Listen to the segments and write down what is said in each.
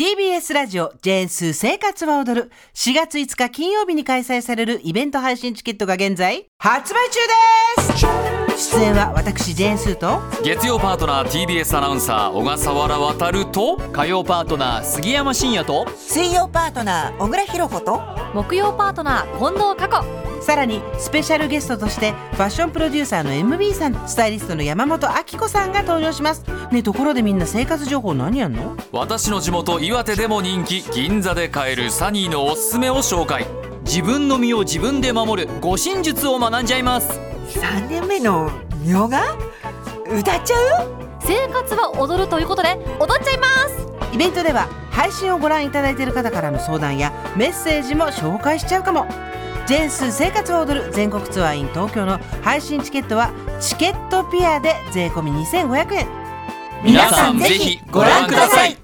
TBS ラジオジェーンスー生活は踊る4月5日金曜日に開催されるイベント配信チケットが現在発売中です。出演は私ジェーンスーと月曜パートナー TBS アナウンサー小笠原渉と火曜パートナー杉山真也と水曜パートナー小倉弘子と木曜パートナー近藤佳子、 さらにスペシャルゲストとしてファッションプロデューサーの MB さん、スタイリストの山本明子さんが登場します。ね、ところでみんな生活情報何やんの？ 私の地元岩手でも人気銀座で買えるサニーのおすすめを紹介。 自分の身を自分で守る護身術を学んじゃいます。 3年目のみょが歌っちゃう？ 生活は踊るということで踊っちゃいます。 イベントでは配信をご覧いただいている方からの相談やメッセージも紹介しちゃうかも。ジェーンスー生活を踊る全国ツアー in 東京の配信チケットはチケットピアで税込み2500円。 皆さんぜひご覧ください。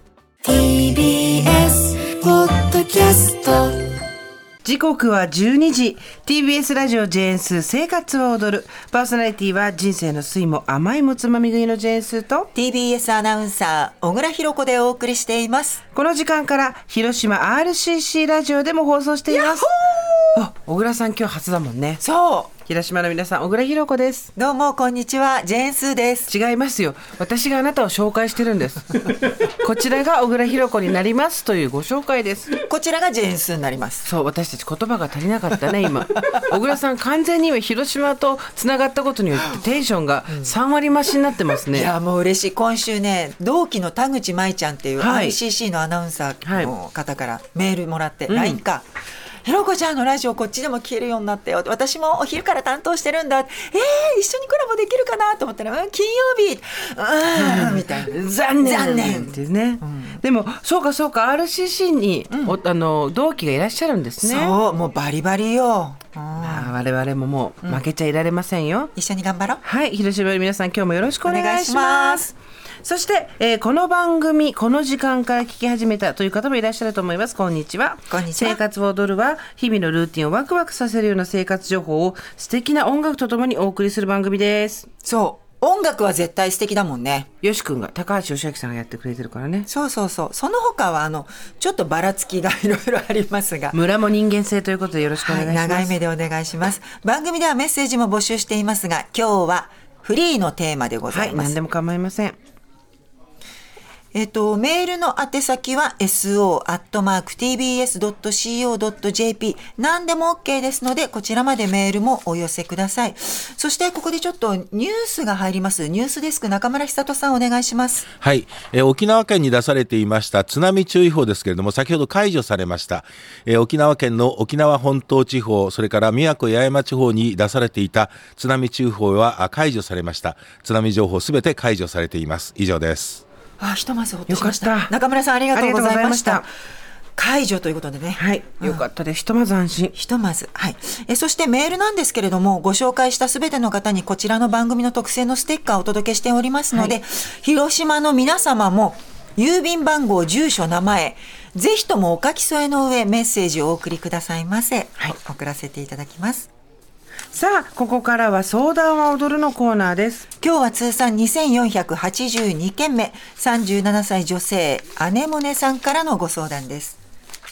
TBS ポッドキャスト、 時刻は12時。 TBS ラジオジェーンスー生活を踊る、パーソナリティは人生の酸いも甘いもつまみ食いのジェーンスーと TBS アナウンサー小倉弘子でお送りしています。 この時間から広島 RCC ラジオでも放送しています。あ、小倉さん今日初だもんね。 そ広島の皆さん、小倉弘子です。 う、どうもこんにちは、ジェーンスーです。 違いますよ、私があなたを紹介してるんですこちらが小倉弘子になりますというご紹介です。 こちらがジェーンスーになります。 そう、私たち言葉が足りなかったね今小倉さん完全に今広島とつながったことによってテンションが3割増しになってますね。 いやもう嬉しい。今週ね、同期の田口舞ちゃんっていう、 はい、 RCC のアナウンサーの方からメールもらって、 うん、 LINE か、ひろこちゃんのラジオこっちでも聞けるようになってよ、私もお昼から担当してるんだ、一緒にコラボできるかなと思ったら、金曜日みたいな、 残念っていうね、でもそうか RCC に、同期がいらっしゃるんですね。 そう、もうバリバリよ。 我々ももう負けちゃいられませんよ、 一緒に頑張ろう。 はい、広島の皆さん今日もよろしくお願いします。そして、この番組この時間から聞き始めたという方もいらっしゃると思います。こんにちは。 こんにちは。 生活を踊るは日々のルーティンをワクワクさせるような生活情報を素敵な音楽とともにお送りする番組です。 そう、音楽は絶対素敵だもんね。 よし君が、高橋義明さんがやってくれてるからね。 そうその他はちょっとばらつきがいろいろありますが、 村も人間性ということでよろしくお願いします、 長い目でお願いします。番組ではメッセージも募集していますが、今日はフリーのテーマでございます。 はい、何でも構いません。 メールの宛先は so@tbs.co.jp、 何でも OK ですので、こちらまでメールもお寄せください。そしてここでちょっとニュースが入ります。ニュースデスク中村久人さん、お願いします。 はい、沖縄県に出されていました津波注意報ですけれども、先ほど解除されました。沖縄県の沖縄本島地方、それから宮古八重山地方に出されていた津波注意報は解除されました。津波情報すべて解除されています。以上です。 ひとまずほっとしました。 よかった。 中村さん、ありがとうございました。 ありがとうございました。 解除ということでね。 はい、よかったです。ひとまず安心。 ひとまず、はい。そしてメールなんですけれども、ご紹介したすべての方にこちらの番組の特製のステッカーをお届けしておりますので、はい、広島の皆様も郵便番号、住所、名前、ぜひともお書き添えの上メッセージをお送りくださいませ。はい、送らせていただきます。 さあ、ここからは相談は踊るのコーナーです。 今日は通算2482件目、37歳女性アネモネさんからのご相談です。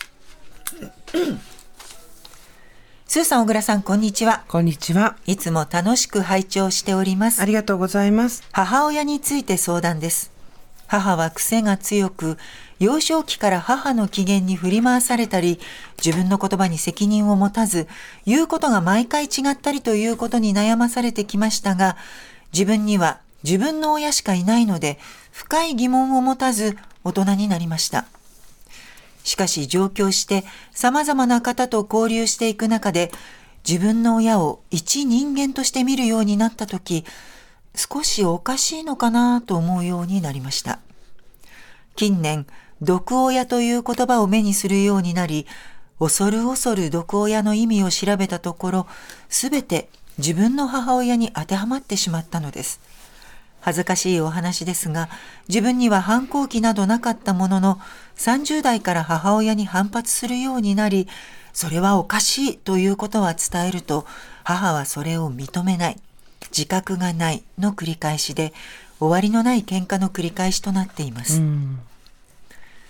スーさん、小倉さん、こんにちは。 こんにちは。 いつも楽しく拝聴しております。 ありがとうございます。 母親について相談です。母は癖が強く、幼少期から母の機嫌に振り回されたり、自分の言葉に責任を持たず、言うことが毎回違ったりということに悩まされてきましたが、自分には自分の親しかいないので、深い疑問を持たず大人になりました。しかし上京して様々な方と交流していく中で、自分の親を一人間として見るようになったとき、少しおかしいのかなと思うようになりました。近年、毒親という言葉を目にするようになり、恐る恐る毒親の意味を調べたところ、すべて自分の母親に当てはまってしまったのです。恥ずかしいお話ですが、自分には反抗期などなかったものの、30代から母親に反発するようになり、それはおかしいということは伝えると、母はそれを認めない、自覚がないの繰り返しで、終わりのない喧嘩の繰り返しとなっています。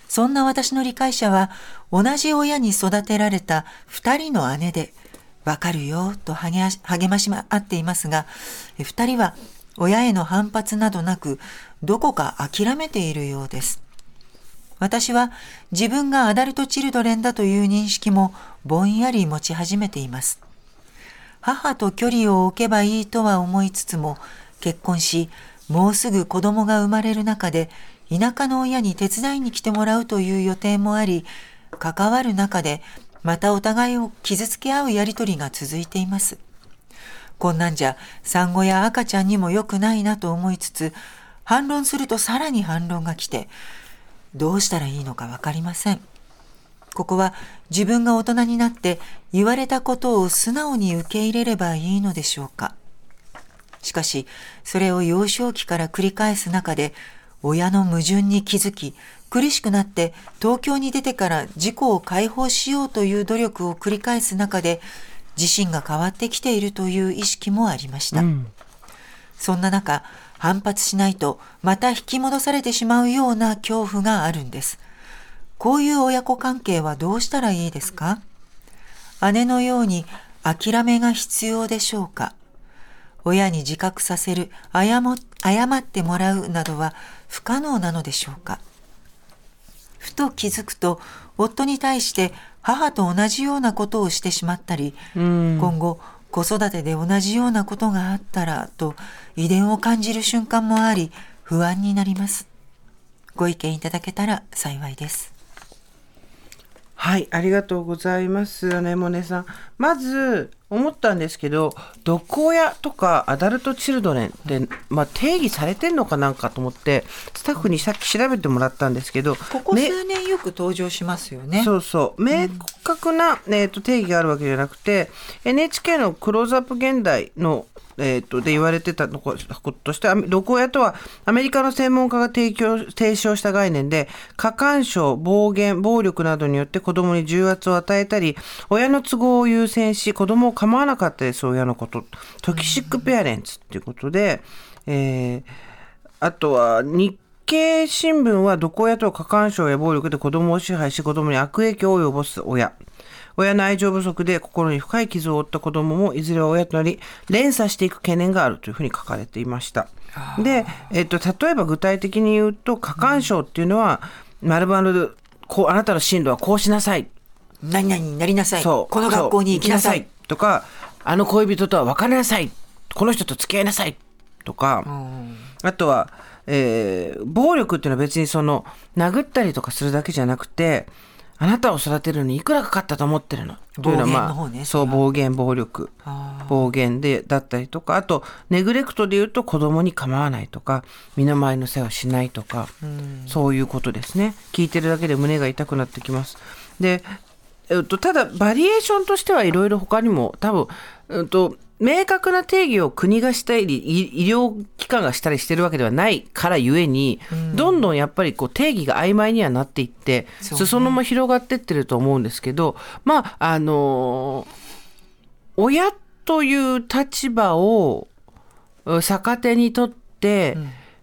そんな私の理解者は、同じ親に育てられた2人の姉で、わかるよと励まし合っていますが、2人は親への反発などなく、どこか諦めているようです。私は自分がアダルトチルドレンだという認識もぼんやり持ち始めています。母と距離を置けばいいとは思いつつも、結婚し、もうすぐ子供が生まれる中で、田舎の親に手伝いに来てもらうという予定もあり、関わる中でまたお互いを傷つけ合うやりとりが続いています。こんなんじゃ産後や赤ちゃんにも良くないなと思いつつ、反論するとさらに反論が来て、どうしたらいいのか分かりません。ここは自分が大人になって言われたことを素直に受け入れればいいのでしょうか。しかし、それを幼少期から繰り返す中で、親の矛盾に気づき、苦しくなって東京に出てから自己を解放しようという努力を繰り返す中で、自身が変わってきているという意識もありました。そんな中、反発しないとまた引き戻されてしまうような恐怖があるんです。こういう親子関係はどうしたらいいですか？姉のように諦めが必要でしょうか？親に自覚させる、謝ってもらうなどは不可能なのでしょうか？ふと気づくと、夫に対して母と同じようなことをしてしまったり、今後子育てで同じようなことがあったらと遺伝を感じる瞬間もあり、不安になります。ご意見いただけたら幸いです。 はい、ありがとうございます。ねもねさん。まず思ったんですけど、毒親とかアダルトチルドレンって、定義されてんのかなんかと思ってスタッフにさっき調べてもらったんですけど、 ここ数年よく登場しますよね。 そうそう、明確な、定義があるわけじゃなくて、 NHK のクローズアップ現代ので言われてたこととして、毒親とはアメリカの専門家が提唱した概念で、過干渉、暴言、暴力などによって子供に重圧を与えたり、親の都合を優先し子供を構わなかったりする親のこと、トキシックペアレンツっていうことで、あとは日経新聞は、毒親とは過干渉や暴力で子供を支配し子供に悪影響を及ぼす親の愛情不足で心に深い傷を負った子供もいずれは親となり連鎖していく懸念があるというふうに書かれていました。で、例えば具体的に言うと、過干渉っていうのは、丸々あなたの進路はこうしなさい、 何々になりなさい、この学校に行きなさいとか、あの恋人とは別れなさい、この人と付き合いなさいとか、あとは、暴力っていうのは別に殴ったりとかするだけじゃなくて、あなたを育てるのにいくらかかったと思ってるのというのは、そう暴言、暴力、暴言だったりとか、あとネグレクトで言うと子供に構わないとか、身の回りの世話をしないとか、そういうことですね。聞いてるだけで胸が痛くなってきます。で、ただバリエーションとしてはいろいろ他にも多分、明確な定義を国がしたり医療機関がしたりしてるわけではないからゆえに、どんどんやっぱり定義が曖昧にはなっていって、裾野も広がってってると思うんですけど、親という立場を逆手にとって、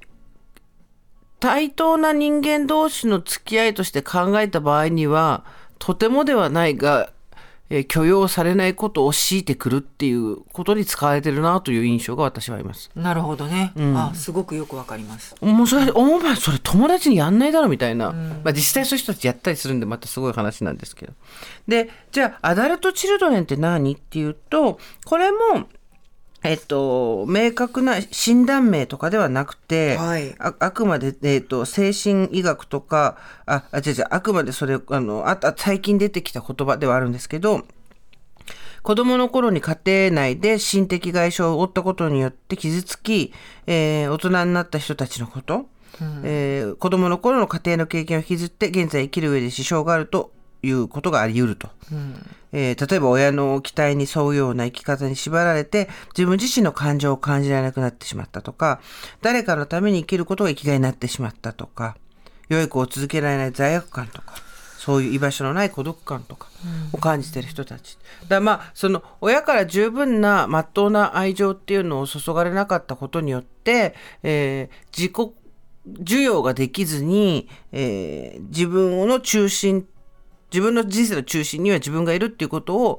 対等な人間同士の付き合いとして考えた場合には、とてもではないが許容されないことを強いてくるっていうことに使われてるなという印象が私はあります。 なるほどね、すごくよくわかります。 もうそれお前それ友達にやんないだろみたいな、実際そういう人たちやったりするんでまたすごい話なんですけど。で、じゃあアダルトチルドレンって何っていうと、これも明確な診断名とかではなくて、あくまで、精神医学とか、あくまでそれ、最近出てきた言葉ではあるんですけど、子供の頃に家庭内で心的外傷を負ったことによって傷つき、大人になった人たちのこと、子供の頃の家庭の経験を引きずって現在生きる上で支障があるということがあり得ると。例えば親の期待に沿うような生き方に縛られて自分自身の感情を感じられなくなってしまったとか、誰かのために生きることが生きがいになってしまったとか、養育を続けられない罪悪感とか、そういう居場所のない孤独感とかを感じている人たちだ。その親から十分な真っ当な愛情っていうのを注がれなかったことによって、自己授与ができずに、自分の人生の中心には自分がいるっていうことを、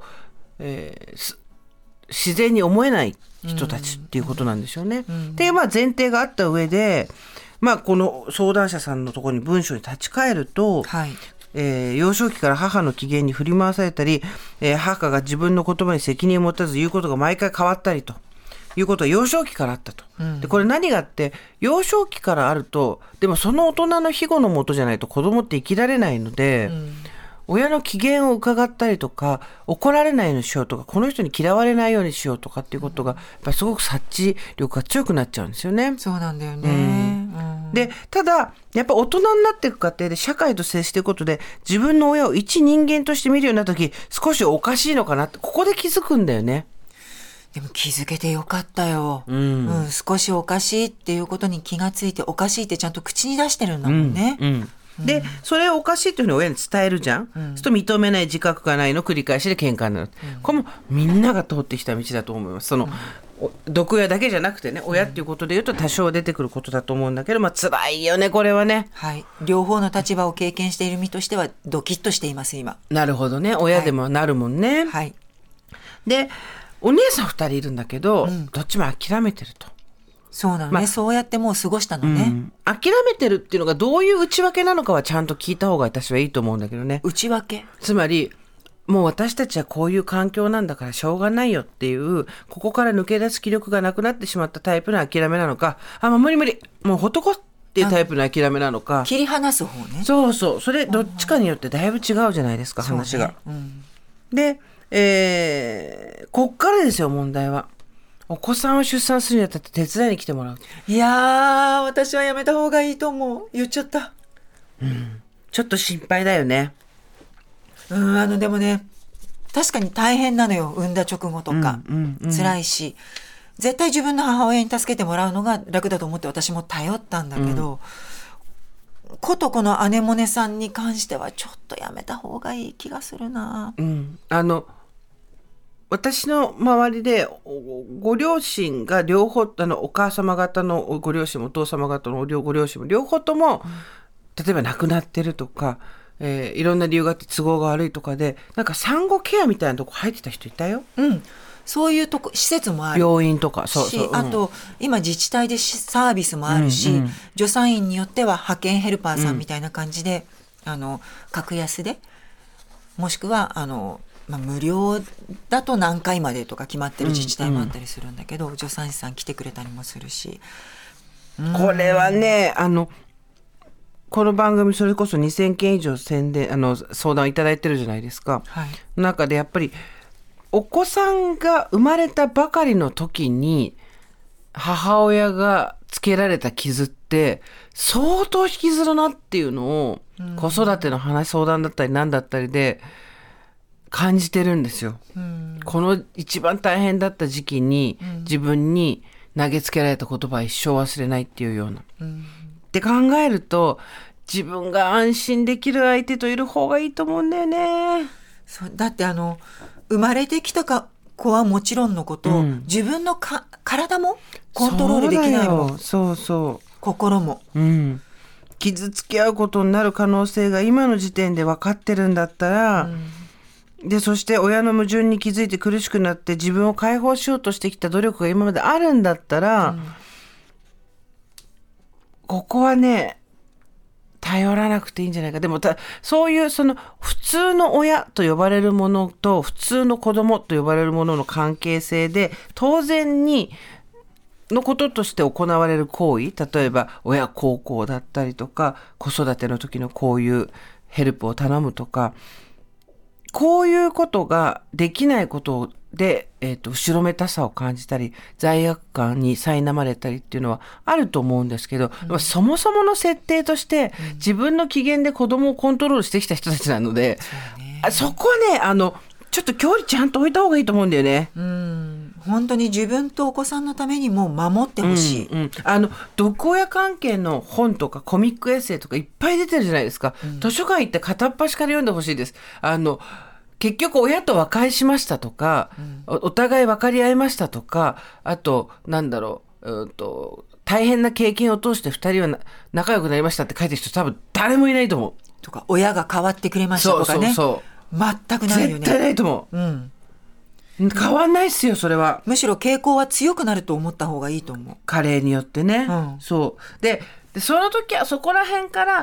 自然に思えない人たちっていうことなんでしょうね。で、前提があった上で、この相談者さんのところに文章に立ち返ると、 はい、 幼少期から母の機嫌に振り回されたり、母が自分の言葉に責任を持たず言うことが毎回変わったりということが幼少期からあったと。でこれ何があって、幼少期からあると、でもその大人の庇護のもとじゃないと子供って生きられないので、親の機嫌を伺ったりとか、怒られないようにしようとか、この人に嫌われないようにしようとかっていうことがやっぱりすごく察知力が強くなっちゃうんですよね。 そうなんだよね。 でただやっぱ大人になっていく過程で社会と接していくことで、自分の親を一人間として見るようになった時、少しおかしいのかなって、ここで気づくんだよね。 でも気づけてよかったよ、少しおかしいっていうことに気がついて、おかしいってちゃんと口に出してるんだもんね。 でそれをおかしいというふうに親に伝えるじゃん、そうすると認めない、自覚がないの繰り返しで喧嘩になる、これもみんなが通ってきた道だと思います。その、毒親だけじゃなくてね、親っていうことで言うと多少出てくることだと思うんだけど、辛いよねこれはね。 はい、両方の立場を経験している身としてはドキッとしています今。 なるほどね、親でもなるもんね。 はい、 でお姉さん2人いるんだけど、どっちも諦めてると。 そうなのね、そうやってもう過ごしたのね、 諦めてるっていうのがどういう内訳なのかはちゃんと聞いた方が私はいいと思うんだけどね。 内訳、つまりもう私たちはこういう環境なんだからしょうがないよっていう、ここから抜け出す気力がなくなってしまったタイプの諦めなのか、もう無理無理もうほっとこっていうタイプの諦めなのか、 切り離す方ね。 そうそう、それどっちかによってだいぶ違うじゃないですか、話が、で、こっからですよ問題は。お子さんを出産するにあたって手伝いに来てもらう。 いやー、私はやめた方がいいと思う。言っちゃった、 ちょっと心配だよね。 でもね、確かに大変なのよ、産んだ直後とか、辛いし、絶対自分の母親に助けてもらうのが楽だと思って私も頼ったんだけど、ことこの姉もねさんに関してはちょっとやめた方がいい気がするな。 私の周りでご両親が両方、お母様方のご両親もお父様方のご両親も両方とも、例えば亡くなってるとか、いろんな理由があって都合が悪いとかで、なんか産後ケアみたいなとこ入ってた人いたよ。 そういうとこ施設もある、 病院とか、そうそう、 あと今自治体でサービスもあるし、助産院によっては派遣ヘルパーさんみたいな感じで、格安で、もしくは無料だと何回までとか決まってる自治体もあったりするんだけど、助産師さん来てくれたりもするし、 これはね、この番組それこそ2000件以上相談いただいてるじゃないですか、中でやっぱりお子さんが生まれたばかりの時に母親がつけられた傷って相当引きずるなっていうのを、子育ての相談だったり何だったりで感じてるんですよ、この一番大変だった時期に、自分に投げつけられた言葉は一生忘れないっていうような、って考えると自分が安心できる相手といる方がいいと思うんだよね。 そうだって生まれてきた子はもちろんのこと、自分の体もコントロールできないもん。 そうそう、 心も、 傷つき合うことになる可能性が今の時点で分かってるんだったら、でそして親の矛盾に気づいて苦しくなって自分を解放しようとしてきた努力が今まであるんだったら、ここはね頼らなくていいんじゃないか。でもそういう普通の親と呼ばれるものと普通の子供と呼ばれるものの関係性で当然にのこととして行われる行為、例えば親孝行だったりとか、子育ての時のこういうヘルプを頼むとか、こういうことができないことで、後ろめたさを感じたり罪悪感に苛まれたりっていうのはあると思うんですけど、そもそもの設定として自分の機嫌で子供をコントロールしてきた人たちなので、そこはねちょっと距離ちゃんと置いた方がいいと思うんだよね。 本当に自分とお子さんのためにも守ってほしい、 毒親関係の本とかコミックエッセイとかいっぱい出てるじゃないですか、図書館行って片っ端から読んでほしいです。結局親と和解しましたとか、お互い分かり合いましたとか、あと大変な経験を通して2人は仲良くなりましたって書いてる人多分誰もいないと思う。 とか親が変わってくれましたとかね。 そう全くないよね。 絶対ないと思う、変わんないっすよそれは。 むしろ傾向は強くなると思った方がいいと思う。 加齢によってね、そうでその時はそこら辺から、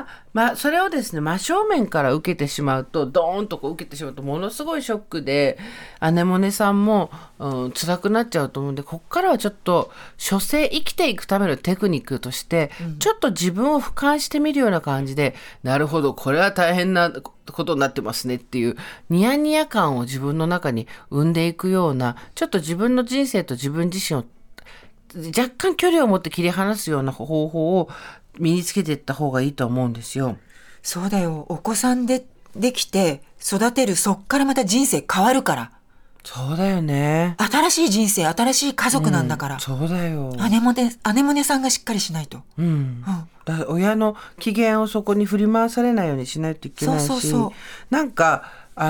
それをですね真正面から受けてしまうとドーンとこう受けてしまうとものすごいショックでアネモネさんも、辛くなっちゃうと思うんで、ここからはちょっと処世生きていくためのテクニックとして、ちょっと自分を俯瞰してみるような感じで、なるほどこれは大変なことになってますねっていうニヤニヤ感を自分の中に生んでいくような、ちょっと自分の人生と自分自身を若干距離を持って切り離すような方法を身につけていった方がいいと思うんですよ。 そうだよ。お子さんできて育てる、そっからまた人生変わるから。 そうだよね。 新しい人生、新しい家族なんだから。 そうだよ。 アネモネさんがしっかりしないと。 だから親の機嫌をそこに振り回されないようにしないといけないし、なんか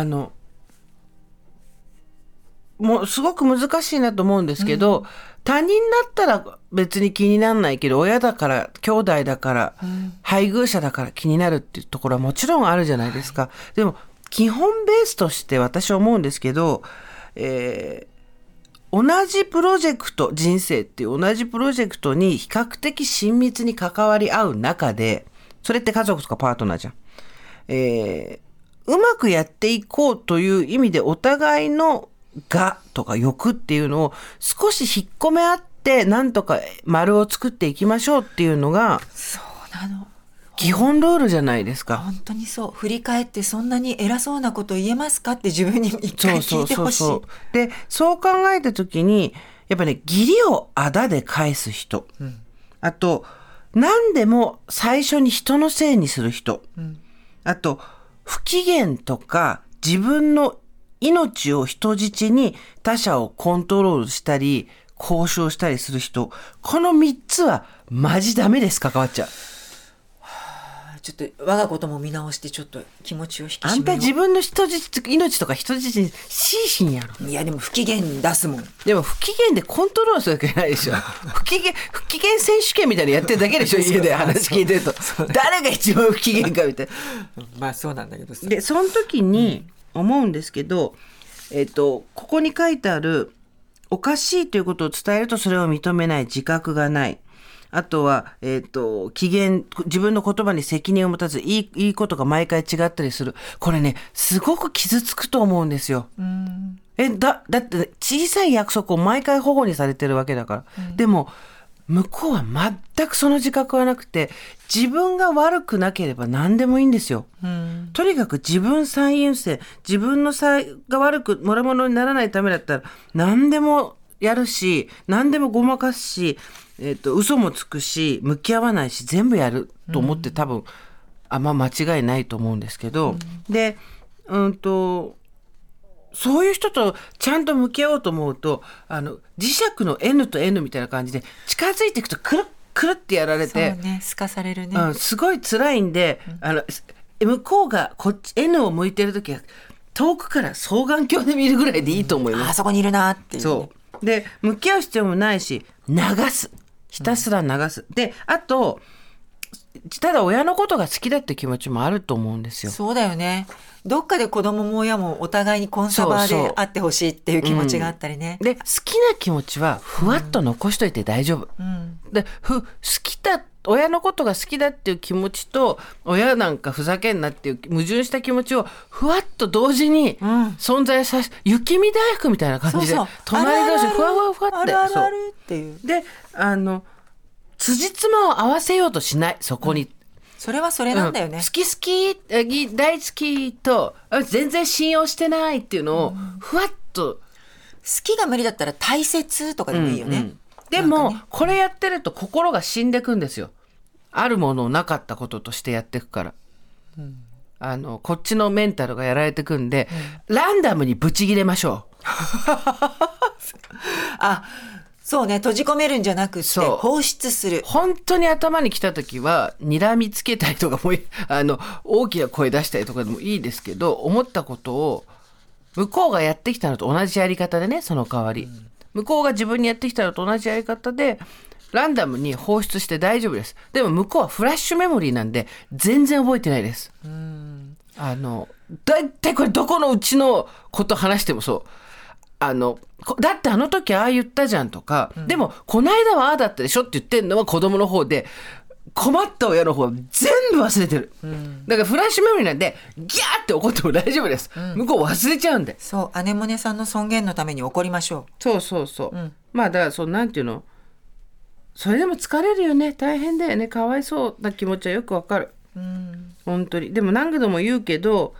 もうすごく難しいなと思うんですけど、他人だったら別に気にならないけど、親だから兄弟だから、配偶者だから気になるっていうところはもちろんあるじゃないですか。でも基本ベースとして私は思うんですけど、同じプロジェクト、人生っていう同じプロジェクトに比較的親密に関わり合う中で、それって家族とかパートナーじゃん。うまくやっていこうという意味でお互いの我とか欲っていうのを少し引っ込め合ってなんとか丸を作っていきましょうっていうのがそうなの基本ルールじゃないですか。 本当にそう。振り返ってそんなに偉そうなこと言えますかって自分に一回聞いてほしい。 でそう考えた時にやっぱね、義理をあだで返す人、あと何でも最初に人のせいにする人、あと不機嫌とか自分の命を人質に他者をコントロールしたり交渉したりする人、この3つはマジダメです。関わっちゃう。 ちょっと我がことも見直してちょっと気持ちを引き締めよう。 あんた自分の人質命とか人質にしんやろ。 いやでも不機嫌出すもん。 でも不機嫌でコントロールするわけないでしょ。不機嫌選手権みたいなのやってるだけでしょ。家で話聞いてると誰が一番不機嫌かみたいな。 まあそうなんだけどさ。 でその時に思うんですけど、ここに書いてあるおかしいということを伝えるとそれを認めない自覚がない。あとは、自分の言葉に責任を持たずいいことが毎回違ったりする。これね、すごく傷つくと思うんですよ。だって小さい約束を毎回保護にされてるわけだから。でも、向こうは全くその自覚はなくて、自分が悪くなければ何でもいいんですよ。とにかく自分最優先、自分の才が悪く諸々にならないためだったら何でもやるし、何でもごまかすし、嘘もつくし、向き合わないし、全部やると思って多分間違いないと思うんですけど、で、そういう人とちゃんと向き合おうと思うと、磁石の N と N みたいな感じで近づいていくとくるっくるってやられて、 そうね、すかされるね。 すごい辛いんで、向こうがこっち N を向いてるときは遠くから双眼鏡で見るぐらいでいいと思います。 あそこにいるなっていう、ね。 そうで向き合う必要もないし、流す、ひたすら流す。であとただ親のことが好きだって気持ちもあると思うんですよ。 そうだよね。どっかで子供も親もお互いにコンサバであってほしいっていう気持ちがあったりね。 で好きな気持ちはふわっと残しといて大丈夫。で親のことが好きだっていう気持ちと、親なんかふざけんなっていう矛盾した気持ちをふわっと同時に存在させ、雪見大福みたいな感じで隣同士ふわふわふわってあるあるっていう。 で辻褄を合わせようとしない。そこに、 それはそれなんだよね。 好き大好きと全然信用してないっていうのをふわっと、 好きが無理だったら大切とかでもいいよね。 でも、これやってると心が死んでくんですよ。あるものをなかったこととしてやっていくから、こっちのメンタルがやられてくんで、ランダムにブチ切れましょう。 そうね、閉じ込めるんじゃなくて放出する。 本当に頭に来た時は睨みつけたりとかも大きな声出したりとかでもいいですけど、思ったことを向こうがやってきたのと同じやり方でね、その代わり、向こうが自分にやってきたのと同じやり方でランダムに放出して大丈夫です。でも向こうはフラッシュメモリーなんで全然覚えてないです。だいたいこれどこのうちのこと話してもそうだってあの時ああ言ったじゃんとか、でもこの間はああだったでしょって言ってんのは子供の方で、困った親の方は全部忘れてる、だからフラッシュメモリーなんでギャーって怒っても大丈夫です、向こう忘れちゃうんで。 そう、アネモネさんの尊厳のために怒りましょう。そう、まあだからなんていうの、それでも疲れるよね、大変だよね、かわいそうな気持ちはよくわかる、本当に。でも何度も言うけど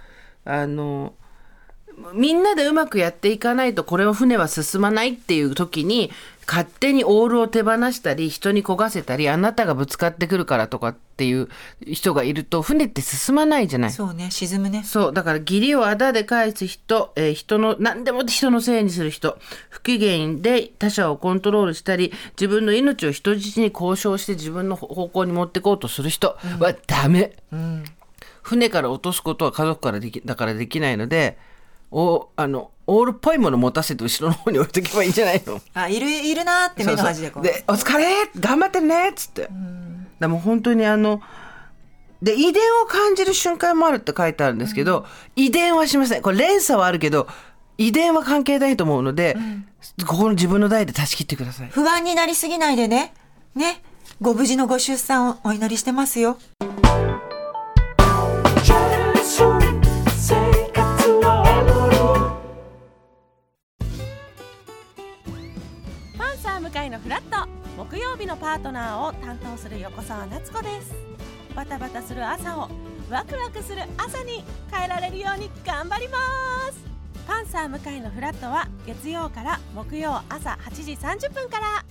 みんなでうまくやっていかないとこれは船は進まないっていう時に、勝手にオールを手放したり人に焦がせたり、あなたがぶつかってくるからとかっていう人がいると船って進まないじゃない。 そうね、沈むね。 そうだから義理をあだで返す人、人の何でも人のせいにする人、不機嫌で他者をコントロールしたり、自分の命を人質に交渉して自分の方向に持ってこうとする人はダメ、船から落とすことは家族からだからできないので、オールっぽいもの持たせて後ろの方に置いとけばいいんじゃないの。 いるなって目の端でこう。 でお疲れ頑張ってねっつって。でも本当にで遺伝を感じる瞬間もあるって書いてあるんですけど、遺伝はしません。これ連鎖はあるけど遺伝は関係ないと思うので、ここの自分の代で断ち切ってください。 不安になりすぎないでね。ご無事のご出産をお祈りしてますよ。 向井のフラット、木曜日のパートナーを担当する横澤夏子です。バタバタする朝をワクワクする朝に変えられるように頑張ります。パンサー向井のフラットは月曜から木曜朝8時30分から。